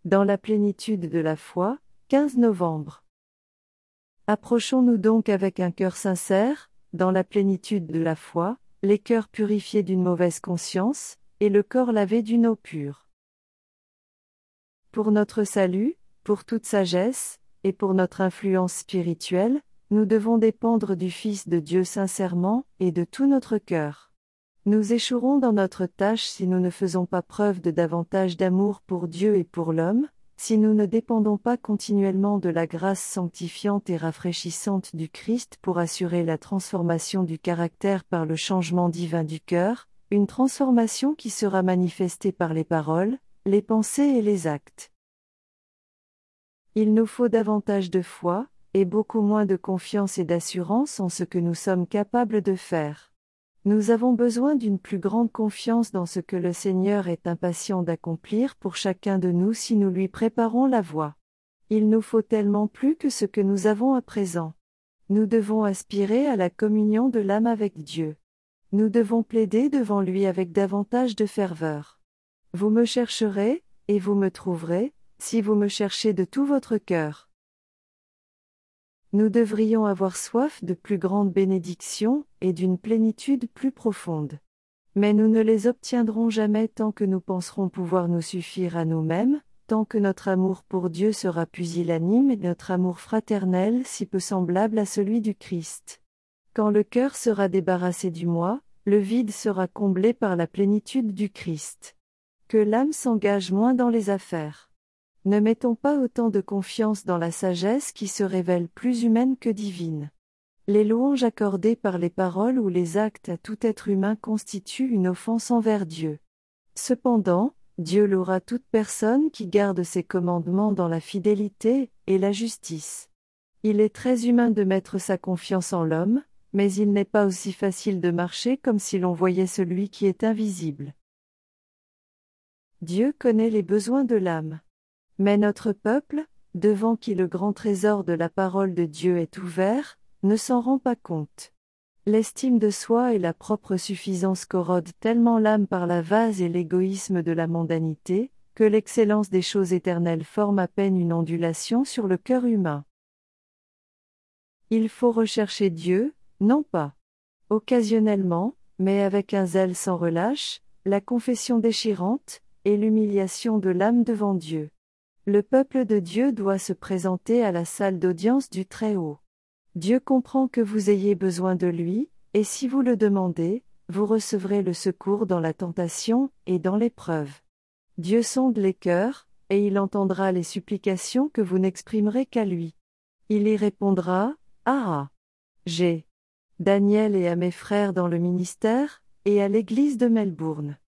Dans la plénitude de la foi, 15 novembre. Approchons-nous donc avec un cœur sincère, dans la plénitude de la foi, les cœurs purifiés d'une mauvaise conscience, et le corps lavé d'une eau pure. Pour notre salut, pour toute sagesse, et pour notre influence spirituelle, nous devons dépendre du Fils de Dieu sincèrement, et de tout notre cœur. Nous échouerons dans notre tâche si nous ne faisons pas preuve de davantage d'amour pour Dieu et pour l'homme, si nous ne dépendons pas continuellement de la grâce sanctifiante et rafraîchissante du Christ pour assurer la transformation du caractère par le changement divin du cœur, une transformation qui sera manifestée par les paroles, les pensées et les actes. Il nous faut davantage de foi, et beaucoup moins de confiance et d'assurance en ce que nous sommes capables de faire. Nous avons besoin d'une plus grande confiance dans ce que le Seigneur est impatient d'accomplir pour chacun de nous si nous lui préparons la voie. Il nous faut tellement plus que ce que nous avons à présent. Nous devons aspirer à la communion de l'âme avec Dieu. Nous devons plaider devant lui avec davantage de ferveur. Vous me chercherez, et vous me trouverez, si vous me cherchez de tout votre cœur. Nous devrions avoir soif de plus grandes bénédictions, et d'une plénitude plus profonde. Mais nous ne les obtiendrons jamais tant que nous penserons pouvoir nous suffire à nous-mêmes, tant que notre amour pour Dieu sera pusillanime et notre amour fraternel si peu semblable à celui du Christ. Quand le cœur sera débarrassé du moi, le vide sera comblé par la plénitude du Christ. Que l'âme s'engage moins dans les affaires. Ne mettons pas autant de confiance dans la sagesse qui se révèle plus humaine que divine. Les louanges accordées par les paroles ou les actes à tout être humain constituent une offense envers Dieu. Cependant, Dieu louera toute personne qui garde ses commandements dans la fidélité et la justice. Il est très humain de mettre sa confiance en l'homme, mais il n'est pas aussi facile de marcher comme si l'on voyait celui qui est invisible. Dieu connaît les besoins de l'âme. Mais notre peuple, devant qui le grand trésor de la parole de Dieu est ouvert, ne s'en rend pas compte. L'estime de soi et la propre suffisance corrodent tellement l'âme par la vase et l'égoïsme de la mondanité, que l'excellence des choses éternelles forme à peine une ondulation sur le cœur humain. Il faut rechercher Dieu, non pas occasionnellement, mais avec un zèle sans relâche, la confession déchirante, et l'humiliation de l'âme devant Dieu. Le peuple de Dieu doit se présenter à la salle d'audience du Très-Haut. Dieu comprend que vous ayez besoin de lui, et si vous le demandez, vous recevrez le secours dans la tentation et dans l'épreuve. Dieu sonde les cœurs, et il entendra les supplications que vous n'exprimerez qu'à lui. Il y répondra, « Ah! J'ai Daniel et à mes frères dans le ministère, et à l'église de Melbourne.